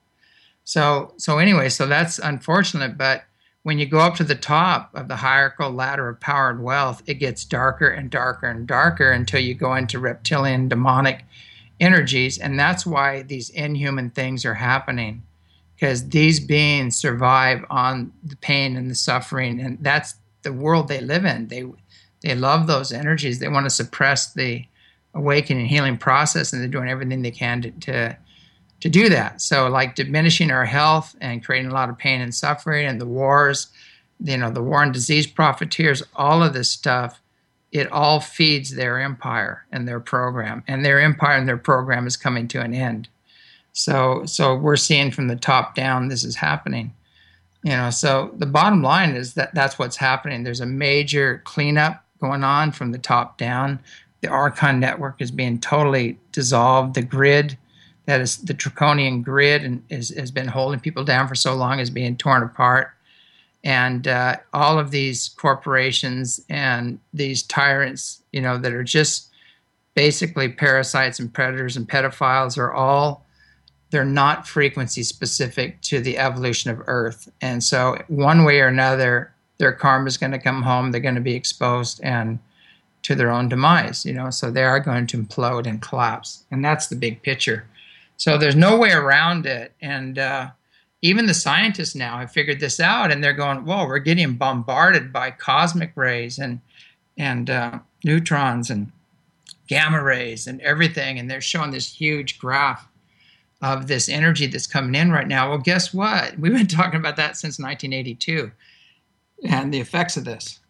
So so anyway, so that's unfortunate, but when you go up to the top of the hierarchical ladder of power and wealth, it gets darker and darker and darker until you go into reptilian demonic energies, and that's why these inhuman things are happening, because these beings survive on the pain and the suffering, and that's the world they live in. They they love those energies. They want to suppress the awakening and healing process, and they're doing everything they can to, to to do that. So like diminishing our health and creating a lot of pain and suffering, and the wars, you know, the war and disease profiteers, all of this stuff, it all feeds their empire and their program. And their empire and their program is coming to an end. So so we're seeing from the top down this is happening. You know, so the bottom line is that that's what's happening. There's a major cleanup going on from the top down. The Archon network is being totally dissolved. The grid, that is the draconian grid, and is, has been holding people down for so long, is being torn apart. And uh, all of these corporations and these tyrants, you know, that are just basically parasites and predators and pedophiles, are all, they're not frequency specific to the evolution of Earth. And so one way or another, their karma is going to come home. They're going to be exposed and to their own demise, you know, so they are going to implode and collapse. And that's the big picture. So there's no way around it. And uh, even the scientists now have figured this out, and they're going, whoa, we're getting bombarded by cosmic rays and, and uh, neutrons and gamma rays and everything. And they're showing this huge graph of this energy that's coming in right now. Well, guess what? We've been talking about that since nineteen eighty-two and the effects of this.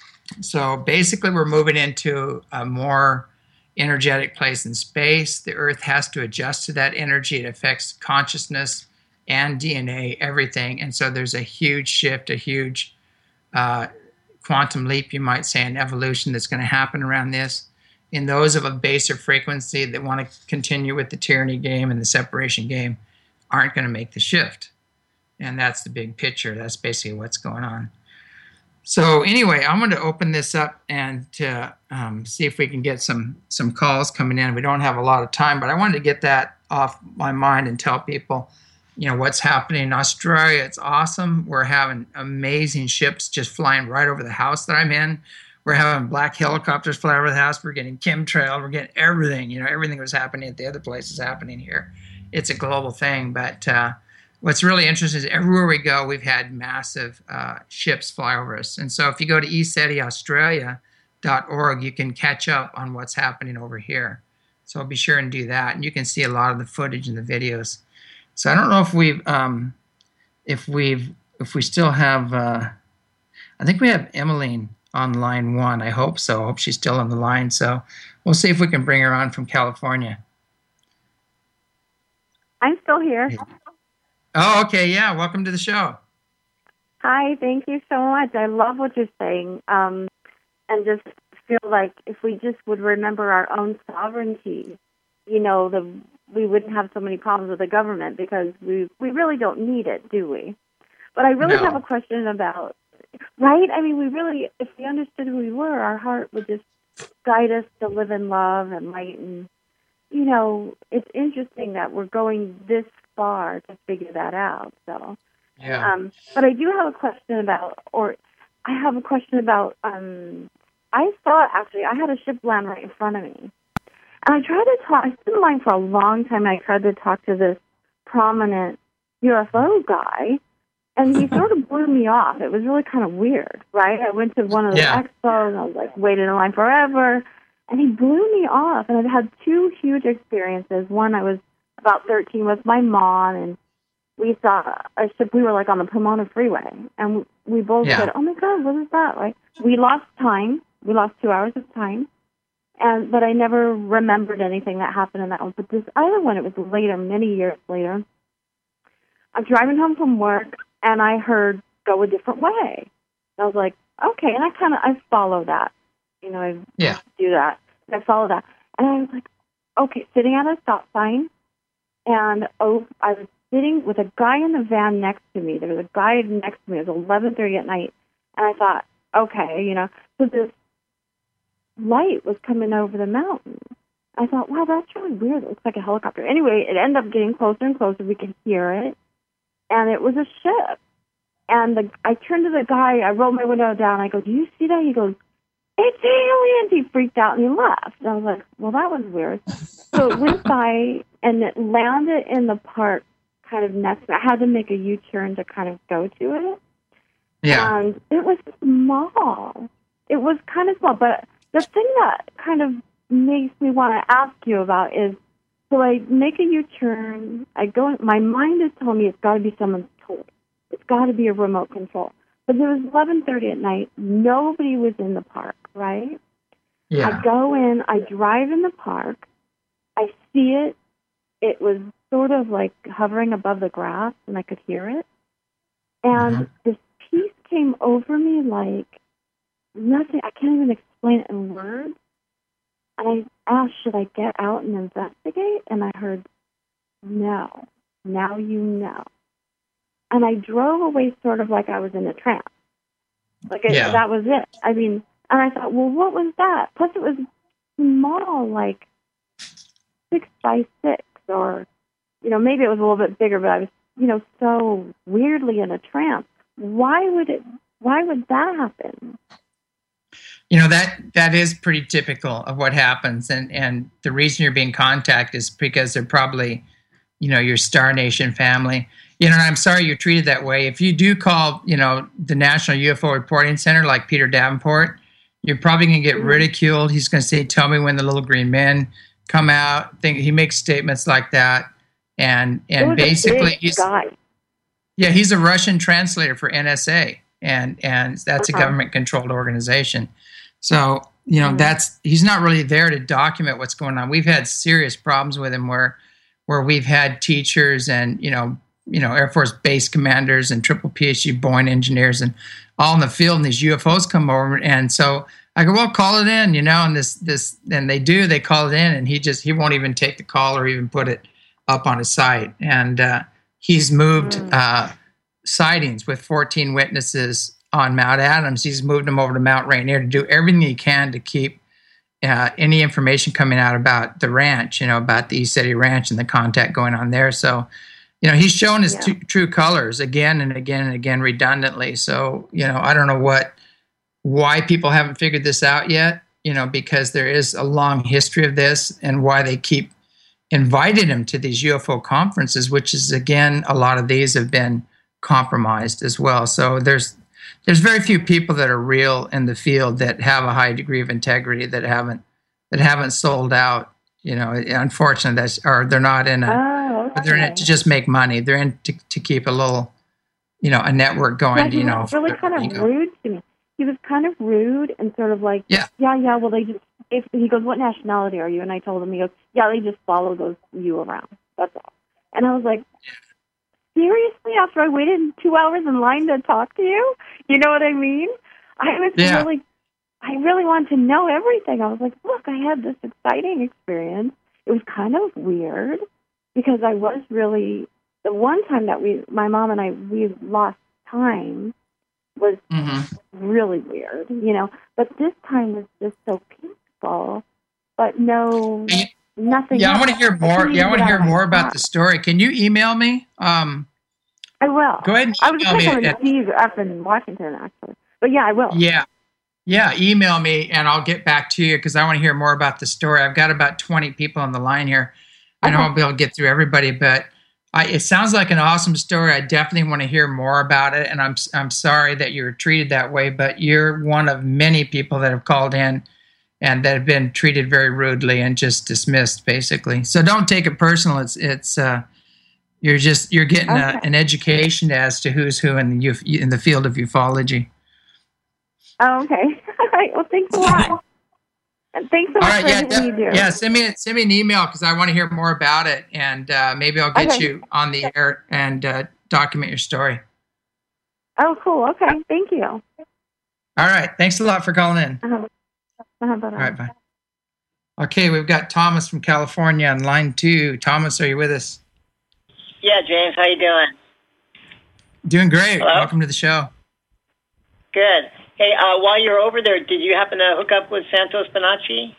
So basically, we're moving into a more energetic place in space. The Earth has to adjust to that energy. It affects consciousness and D N A, everything. And so there's a huge shift, a huge uh, quantum leap, you might say, in evolution that's going to happen around this. In those of a baser frequency that want to continue with the tyranny game and the separation game aren't going to make the shift. And that's the big picture. That's basically what's going on. So anyway, I'm going to open this up and to um, see if we can get some some calls coming in. We don't have a lot of time, but I wanted to get that off my mind and tell people, you know, what's happening in Australia. It's awesome. We're having amazing ships just flying right over the house that I'm in. We're having black helicopters fly over the house. We're getting chemtrail. We're getting everything. You know, everything that was happening at the other place is happening here. It's a global thing. But uh, what's really interesting is everywhere we go, we've had massive uh, ships fly over us. And so if you go to e seti australia dot org, you can catch up on what's happening over here. So be sure and do that. And you can see a lot of the footage and the videos. So I don't know if we've, um, if we've, if we still have, uh, I think we have Emmeline on line one. I hope so. I hope she's still on the line. So we'll see if we can bring her on from California. I'm still here. Oh, okay. Yeah. Welcome to the show. Hi. Thank you so much. I love what you're saying. Um, and just feel like if we just would remember our own sovereignty, you know, the we wouldn't have so many problems with the government, because we we really don't need it, do we? But I really No. have a question about, right? I mean, we really, if we understood who we were, our heart would just guide us to live in love and light. And, you know, it's interesting that we're going this far to figure that out. So, Yeah. um, but I do have a question about, or I have a question about, um, I saw, actually, I had a ship land right in front of me. And I tried to talk, I stood in line for a long time, and I tried to talk to this prominent U F O guy, and he sort of blew me off. It was really kind of weird, right? I went to one of the Yeah. expos, and I was like, waited in line forever, and he blew me off. And I've had two huge experiences. One, I was about thirteen with my mom, and we saw a ship. We were like on the Pomona Freeway, and we both Yeah. said, oh my God, what is that? Right? We lost time. We lost two hours of time. And but I never remembered anything that happened in that one. But this other one, it was later, many years later. I'm driving home from work, and I heard "go a different way." I was like, okay, and I kind of I follow that, you know, I Yeah. do that. I follow that, and I was like, okay, sitting at a stop sign, and oh, I was sitting with a guy in the van next to me. There was a guy next to me. It was eleven thirty at night, and I thought, okay, you know, so this light was coming over the mountain. I thought, wow, that's really weird. It looks like a helicopter. Anyway, it ended up getting closer and closer. We could hear it, and it was a ship. And the, I turned to the guy. I rolled my window down. I go, do you see that? He goes, it's aliens. He freaked out and he left. And I was like, well, that was weird. So it went by, and it landed in the park kind of next. I had to make a U-turn to kind of go to it. Yeah. And it was small. It was kind of small, but the thing that kind of makes me want to ask you about is, so I make a U-turn, I go, my mind is telling me it's got to be someone's toy. It's got to be a remote control. But it was eleven thirty at night. Nobody was in the park, right? Yeah. I go in, I drive in the park, I see it. It was sort of like hovering above the grass, and I could hear it. And Mm-hmm. this peace came over me like nothing. I can't even explain it in words. And I asked, should I get out and investigate? And I heard, no, now you know. And I drove away sort of like I was in a trance. Like, it, Yeah. that was it. I mean, and I thought, well, what was that? Plus, it was small, like six by six, or, you know, maybe it was a little bit bigger, but I was, you know, so weirdly in a trance. Why would it, why would that happen? You know, that that is pretty typical of what happens. And, and the reason you're being contacted is because they're probably, you know, your Star Nation family. You know, and I'm sorry you're treated that way. If you do call, you know, the National U F O Reporting Center, like Peter Davenport, you're probably going to get ridiculed. He's going to say, tell me when the little green men come out. Think he makes statements like that. And and basically, he's, guy. yeah, he's a Russian translator for N S A. And, and that's uh-huh. a government-controlled organization. So, you know, mm-hmm. that's he's not really there to document what's going on. We've had serious problems with him where where we've had teachers and, you know, you know, Air Force base commanders and triple PhD Boeing engineers and all in the field, and these U F Os come over. And so I go, well, call it in, you know, and this, this, and they do, they call it in, and he just, he won't even take the call or even put it up on his site. And uh, he's moved mm. uh, sightings with fourteen witnesses on Mount Adams. He's moved them over to Mount Rainier to do everything he can to keep uh, any information coming out about the ranch, you know, about the ECETI ranch and the contact going on there. So, you know, he's shown his yeah. t- true colors again and again and again redundantly. So, you know, I don't know what, why people haven't figured this out yet, you know, because there is a long history of this, and why they keep inviting him to these U F O conferences, which is, again, a lot of these have been compromised as well. So there's, there's very few people that are real in the field that have a high degree of integrity that haven't, that haven't sold out. You know, unfortunately, that's, or they're not in a, oh, okay. they're in it to just make money. They're in to, to keep a little, you know, a network going. Yeah, he you know, was really kind of ego. rude to me. He was kind of rude and sort of like, Yeah. yeah, yeah. Well, they just. If he goes, what nationality are you? And I told him, he goes, yeah, they just follow those you around. That's all. And I was like, seriously? After I waited two hours in line to talk to you, you know what I mean? I was Yeah. really. I really wanted to know everything. I was like, look, I had this exciting experience. It was kind of weird because I was really, the one time that we, my mom and I, we lost time was Mhm. really weird, you know. But this time was just so peaceful, but no, Yeah, nothing. Yeah, I else. want to hear more. couldn't Yeah, I even want to get hear out of more my about car. the story. Can you email me? Um, I will. go ahead and I was email me. thinking at- of Steve up in Washington, actually. But yeah, I will. Yeah. Yeah, email me and I'll get back to you because I want to hear more about the story. I've got about twenty people on the line here. I know Okay. I'll be able to get through everybody, but I, it sounds like an awesome story. I definitely want to hear more about it. And I'm I'm sorry that you were treated that way, but you're one of many people that have called in and that have been treated very rudely and just dismissed, basically. So don't take it personal. It's it's uh, you're just you're getting a, Okay. an education as to who's who in the uf- in the field of ufology. Oh, okay. All right. Well, thanks a lot. And thanks so much All right, for yeah, everything def- you do. yeah. Send me send me an email because I want to hear more about it, and uh, maybe I'll get Okay. you on the air and uh, document your story. Oh, cool. Okay. Thank you. All right, thanks a lot for calling in. Uh-huh. Uh-huh. Bye-bye. All right, bye. Okay, we've got Thomas from California on line two. Thomas, are you with us? Yeah, James, how you doing? Doing great. Hello? Welcome to the show. Good. Hey, uh, while you're over there, did you happen to hook up with Santos Bonacci?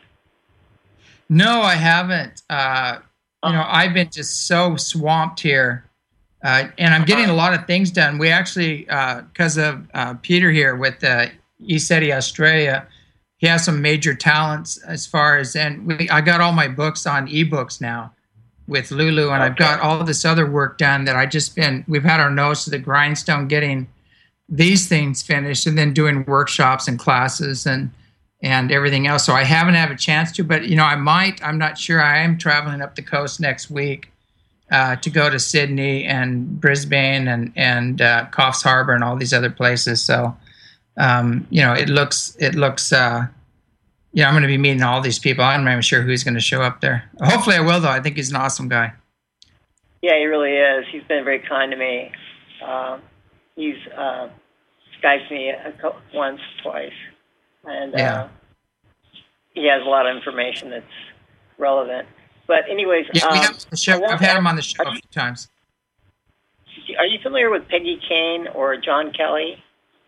No, I haven't. Uh, you know, I've been just so swamped here. Uh, and I'm getting a lot of things done. We actually, because uh, of uh, Peter here with uh, ECETI Australia, he has some major talents as far as, and we, I got all my books on ebooks now with Lulu, and Okay. I've got all this other work done that I just been, we've had our nose to the grindstone getting these things finished and then doing workshops and classes and and everything else. So I haven't had a chance to, but, you know, I might, I'm not sure. I am traveling up the coast next week uh, to go to Sydney and Brisbane and, and uh, Coffs Harbour and all these other places. So, um, you know, it looks, it looks, uh, you know, I'm going to be meeting all these people. I'm not even sure who's going to show up there. Hopefully I will, though. I think he's an awesome guy. Yeah, he really is. He's been very kind to me. Um, he's uh, Skyped me a couple, once, twice, and Yeah. uh, he has a lot of information that's relevant. But anyways, Yeah, we um, have the show. I want I've to had ask- him on the show are a you- few times. Are you familiar with Peggy Kane or John Kelly?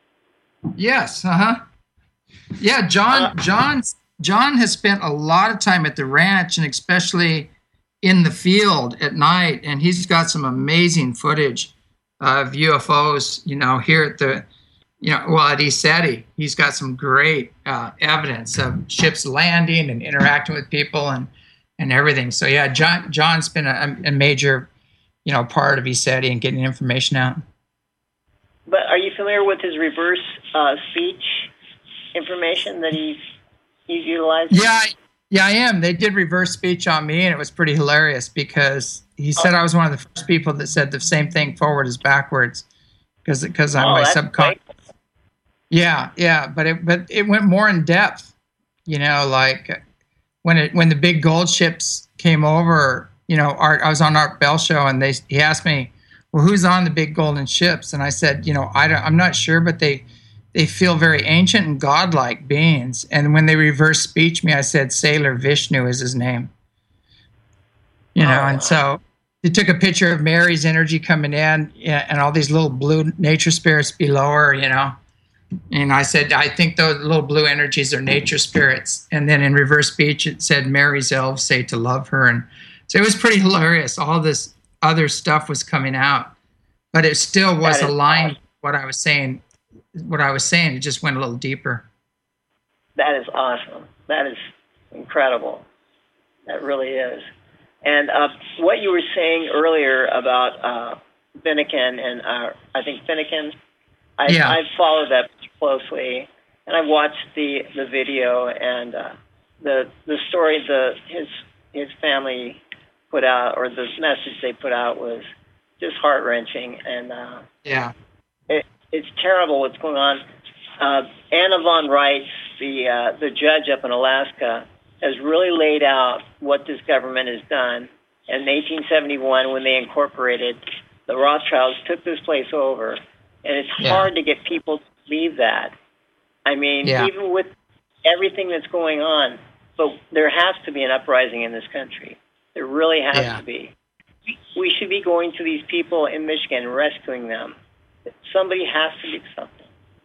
Yes. Uh huh. Yeah, John. Uh, John. John has spent a lot of time at the ranch, and especially in the field at night. And he's got some amazing footage of U F Os. You know, here at the, you know, well at ECETI, he's got some great uh, evidence of ships landing and interacting with people and and everything. So yeah, John. John's been a, a major, you know, part of ECETI and getting information out. But are you familiar with his reverse uh, speech information that he's, he's utilizing? Yeah, I- yeah, I am. They did reverse speech on me, and it was pretty hilarious because he said I was one of the first people that said the same thing forward as backwards, because because I'm Oh, my that's subconscious. great. Yeah, yeah, but it but it went more in depth. You know, like when it when the big gold ships came over. You know, Art, I was on Art Bell show, and they he asked me, "Well, who's on the big golden ships?" And I said, "You know, I don't, I'm not sure, but they." They feel very ancient and godlike beings. And when they reverse speech me, I said Sailor Vishnu is his name. You know, Oh, and so they took a picture of Mary's energy coming in yeah, and all these little blue nature spirits below her, you know. And I said, I think those little blue energies are nature spirits. And then in reverse speech, it said Mary's elves say to love her. And so it was pretty hilarious. All this other stuff was coming out, but it still was That is aligned awesome. with what I was saying. What I was saying, it just went a little deeper. That is awesome. That is incredible. That really is. And uh, what you were saying earlier about uh, Finnegan and uh, I think Finnegan, I, Yeah. I've followed that closely, and I've watched the, the video and uh, the the story the his his family put out, or the message they put out, was just heart wrenching, and uh, Yeah. it, it's terrible what's going on. Uh, Anna von Reitz, the uh, the judge up in Alaska, has really laid out what this government has done. In eighteen seventy-one, when they incorporated, the Rothschilds took this place over, and it's Yeah. hard to get people to believe that. I mean, Yeah. even with everything that's going on, but there has to be an uprising in this country. There really has Yeah. to be. We should be going to these people in Michigan and rescuing them. Somebody has to do something.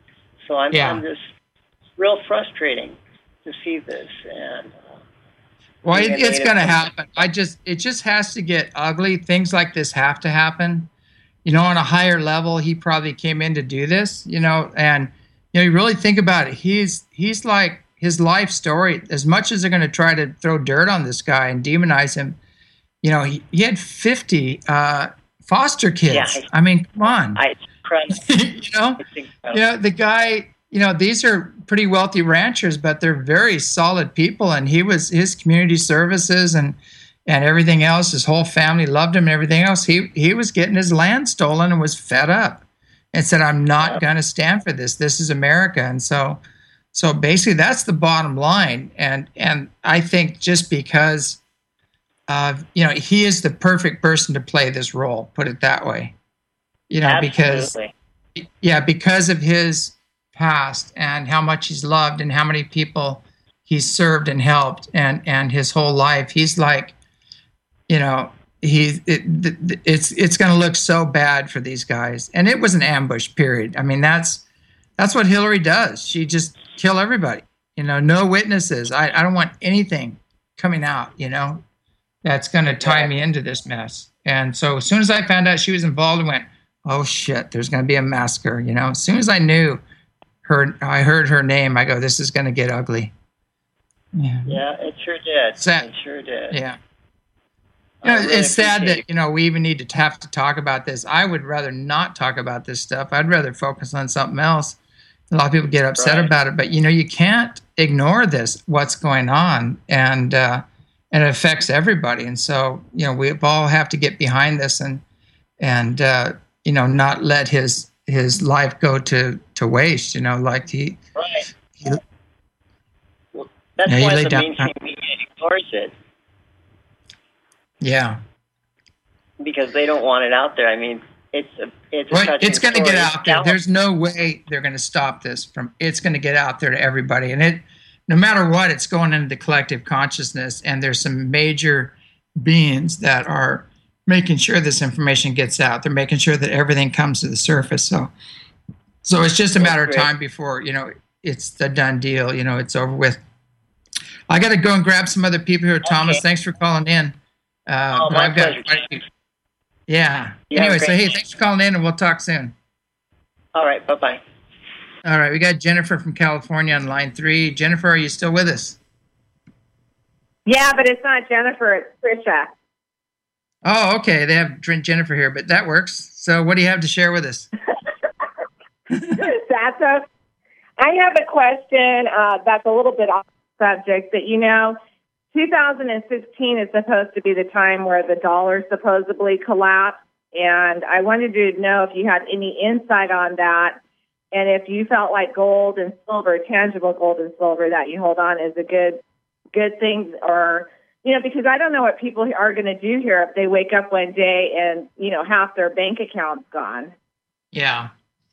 So I'm, Yeah. I'm just real frustrating to see this. And uh, Well, being it, a it's native- going to happen. I just, it just has to get ugly. Things like this have to happen. You know, on a higher level, he probably came in to do this. You know, and you know, you really think about it. He's, he's like his life story. As much as they're going to try to throw dirt on this guy and demonize him, you know, he, he had fifty uh, foster kids. Yeah, I- I mean, come on. I, it's incredible. you know, It's incredible. you know, the guy, you know, these are pretty wealthy ranchers, but they're very solid people. And he was his community services and and everything else. His whole family loved him and everything else. He he was getting his land stolen and was fed up and said, "I'm not Yeah. going to stand for this. This is America." And so, so basically, that's the bottom line. And and I think just because, uh, you know, he is the perfect person to play this role. Put it that way. You know, because. Absolutely. Yeah, because of his past and how much he's loved and how many people he's served and helped and and his whole life, he's like, you know, he it, it's it's going to look so bad for these guys. And it was an ambush, period. I mean, that's that's what Hillary does. She just kill everybody. You know, no witnesses. I, I don't want anything coming out, you know, that's going to tie Yeah. me into this mess. And so as soon as I found out she was involved, I went, oh shit, there's going to be a massacre. You know, as soon as I knew her, I heard her name, I go, this is going to get ugly. Yeah. Yeah, it sure did. Sad. It sure did. Yeah. I You know, really it's sad appreciate that, you know, we even need to have to talk about this. I would rather not talk about this stuff. I'd rather focus on something else. A lot of people get upset Right. about it, but you know, you can't ignore this, what's going on. And, uh, and it affects everybody. And so, you know, we all have to get behind this and, and, uh, you know, not let his his life go to, to waste. You know, like he, Right. he Well, that's Yeah, he why laid the down- mainstream media ignores it. yeah, because they don't want it out there. I mean, it's a, it's a well, it's going to get out there. California. There's no way they're going to stop this from. It's going to get out there to everybody, and it, no matter what, it's going into the collective consciousness. And there's some major beings that are making sure this information gets out. They're making sure that everything comes to the surface. So, so it's just a matter of time before, you know, it's the done deal. You know, it's over with. I got to go and grab some other people here. Thomas, Okay. thanks for calling in. Uh, Oh, but my I've got pleasure. quite a few- Yeah. Yeah, Anyway, so great. hey, thanks for calling in, and we'll talk soon. All right, bye-bye. All right, we got Jennifer from California on line three. Jennifer, are you still with us? Yeah, but it's not Jennifer, it's Trisha. Oh, okay. They have Dr- Jennifer here, but that works. So what do you have to share with us? That's a, I have a question uh, that's a little bit off subject, but you know, two thousand sixteen is supposed to be the time where the dollar supposedly collapsed, and I wanted to know if you had any insight on that, and if you felt like gold and silver, tangible gold and silver that you hold on is a good, good thing, or you know, because I don't know what people are going to do here if they wake up one day and you know half their bank account's gone. Yeah.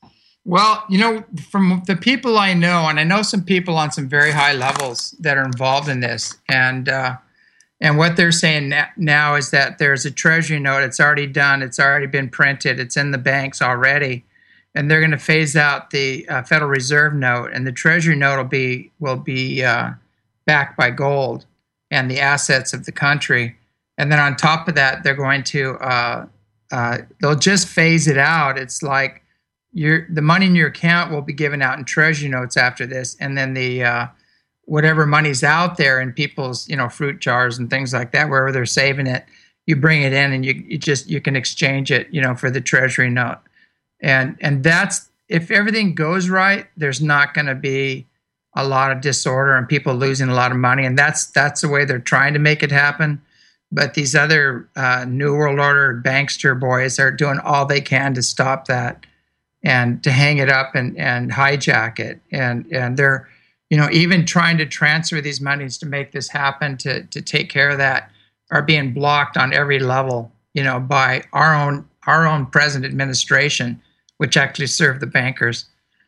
Well, you know, from the people I know, and I know some people on some very high levels that are involved in this, and uh, and what they're saying na- now is that there's a treasury note. It's already done. It's already been printed. It's in the banks already, and they're going to phase out the uh, Federal Reserve note, and the treasury note will be will be uh, backed by gold and the assets of the country. And then on top of that, they're going to uh, uh, they'll just phase it out. It's like Your, the money in your account will be given out in treasury notes after this, and then the uh, whatever money's out there in people's, you know, fruit jars and things like that, wherever they're saving it, you bring it in and you, you just you can exchange it, you know, for the treasury note, and and that's if everything goes right, there's not going to be a lot of disorder and people losing a lot of money, and that's that's the way they're trying to make it happen. But these other uh, New World Order bankster boys are doing all they can to stop that and to hang it up and, and hijack it. And and they're, you know, even trying to transfer these monies to make this happen, to to take care of that, are being blocked on every level, you know, by our own our own present administration, which actually serve the bankers.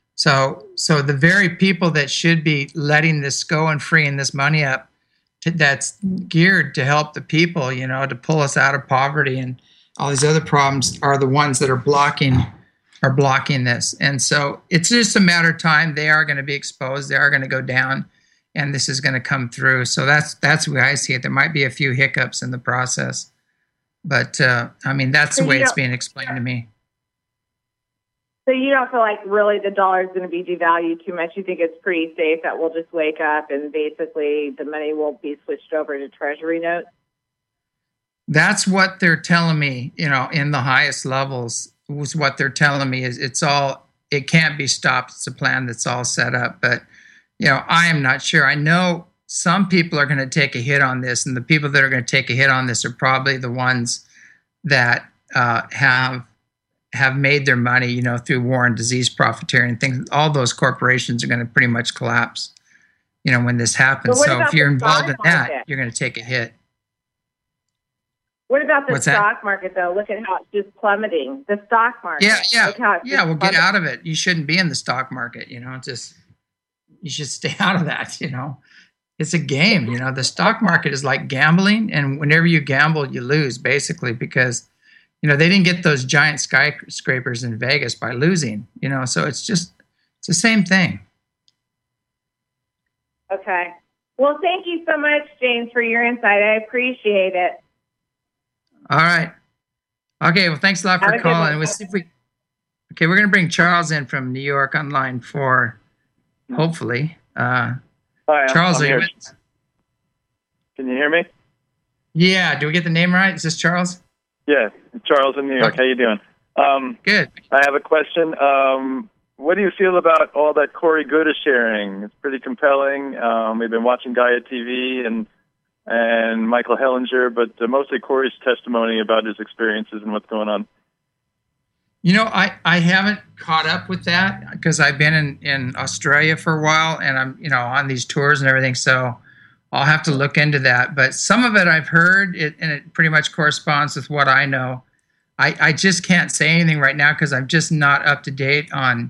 So so the very people that should be letting this go and freeing this money up, to, that's geared to help the people, you know, to pull us out of poverty and all these other problems, are the ones that are blocking are blocking this. And so it's just a matter of time. They are going to be exposed. They are going to go down, and this is going to come through. So that's that's the way I see it. There might be a few hiccups in the process, but uh, I mean, that's the So way you it's don't- being explained to me. So you don't feel like really the dollar is going to be devalued too much? You think it's pretty safe that we'll just wake up and basically the money will be switched over to treasury notes? That's what they're telling me, you know, in the highest levels, was what they're telling me is it's all, it can't be stopped. It's a plan that's all set up. But, you know, I am not sure. I know some people are going to take a hit on this, and the people that are going to take a hit on this are probably the ones that uh, have have made their money, you know, through war and disease profiteering things. All those corporations are going to pretty much collapse, you know, when this happens. But what So about if you're the involved in stock that, market? you're going to take a hit. What about the What's that? stock market, though? Look at how it's just plummeting. The stock market. Yeah, yeah, Look how it's yeah. just Well, get plummeting. out of it. You shouldn't be in the stock market. You know, just you should stay out of that. You know, it's a game. You know, the stock market is like gambling, and whenever you gamble, you lose basically because you know they didn't get those giant skyscrapers in Vegas by losing. You know, so it's just it's the same thing. Okay. Well, thank you so much, James, for your insight. I appreciate it. All right. Okay. Well, thanks a lot Have for a good calling. one. We'll see if we. Okay, we're going to bring Charles in from New York on line four, hopefully. Uh, Hi, I'm- Charles, I'm are you here. with us? Can you hear me? Yeah. Do we get the name right? Is this Charles? Yeah, Charles in New York. Okay. How you doing? Um, Good. I have a question. Um, what do you feel about all that Corey Good is sharing? It's pretty compelling. Um, we've been watching Gaia T V and and Michael Hellinger, but uh, mostly Corey's testimony about his experiences and what's going on. You know, I, I haven't caught up with that because I've been in, in Australia for a while and I'm, you know, on these tours and everything. So I'll have to look into that. But some of it I've heard, it, and it pretty much corresponds with what I know. I, I just can't say anything right now because I'm just not up to date on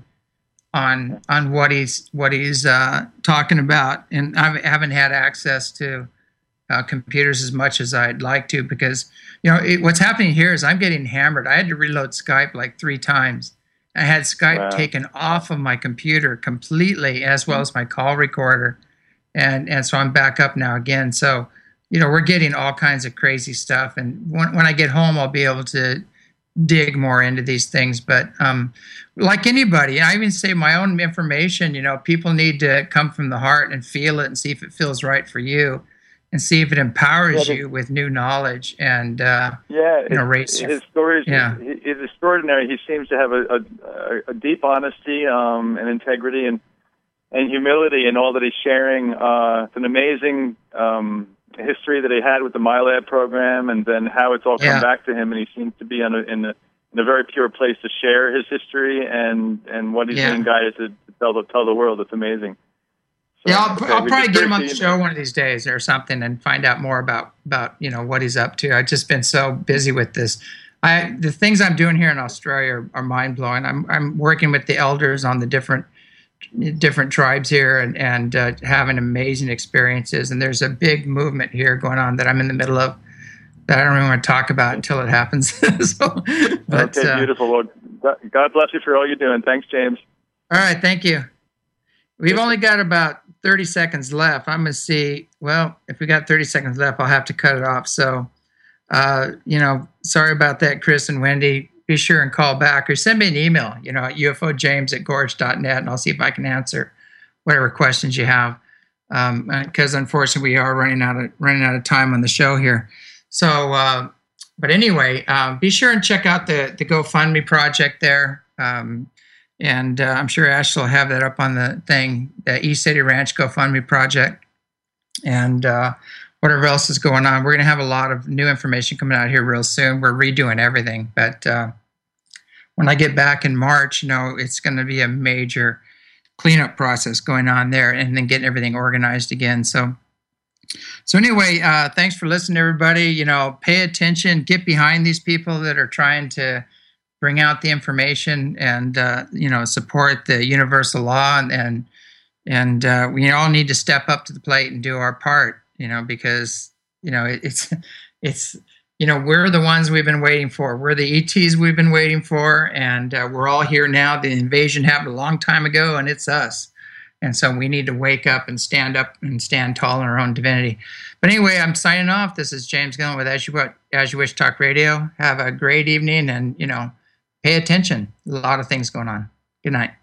on on what he's what he's uh, talking about, and I haven't had access to uh, computers as much as I'd like to because you know it, what's happening here is I'm getting hammered. I had to reload Skype like three times. I had Skype wow. taken off of my computer completely, as well as my call recorder, and and so I'm back up now again. So you know we're getting all kinds of crazy stuff, and when when I get home, I'll be able to dig more into these things. But um, like anybody, I even say my own information, you know, people need to come from the heart and feel it and see if it feels right for you and see if it empowers yeah, you with new knowledge and, uh, yeah, you know, raise his stories yeah. is, is extraordinary. He seems to have a, a, a deep honesty um, and integrity and, and humility in all that he's sharing. Uh, it's an amazing um history that he had with the MyLab program, and then how it's all come yeah. back to him, and he seems to be on a, in, a, in a very pure place to share his history and, and what he's yeah. being guided to, to tell the tell the world. It's amazing. So, yeah, I'll, okay, I'll probably get him on the show one of these days or something and find out more about about you know what he's up to. I've just been so busy with this. I the things I'm doing here in Australia are, are mind blowing. I'm I'm working with the elders on the different. different tribes here and, and uh, having amazing experiences. And there's a big movement here going on that I'm in the middle of that I don't even want to talk about until it happens. so, but, okay, uh, beautiful. Well, God bless you for all you're doing. Thanks, James. All right, thank you. We've only got about thirty seconds left. I'm going to see, well, if we got thirty seconds left, I'll have to cut it off. So, uh, you know, sorry about that, Chris and Wendy. Be sure and call back or send me an email, you know, at U F O James at gorge dot net, and I'll see if I can answer whatever questions you have. Um, because unfortunately we are running out of running out of time on the show here. So, uh, but anyway, uh, be sure and check out the the GoFundMe project there. Um, and uh, I'm sure Ash will have that up on the thing, the East City Ranch GoFundMe project, and uh, whatever else is going on. We're going to have a lot of new information coming out here real soon. We're redoing everything. But uh, when I get back in March, you know, it's going to be a major cleanup process going on there and then getting everything organized again. So, so anyway, uh, thanks for listening, everybody. You know, pay attention, get behind these people that are trying to bring out the information and, uh, you know, support the universal law. And, and, and uh, we all need to step up to the plate and do our part. You know, because, you know, it, it's, it's, you know, we're the ones we've been waiting for. We're the E Ts we've been waiting for, and uh, we're all here now. The invasion happened a long time ago, and it's us. And so we need to wake up and stand up and stand tall in our own divinity. But anyway, I'm signing off. This is James Gillen with As You, As You Wish Talk Radio. Have a great evening, and, you know, pay attention. A lot of things going on. Good night.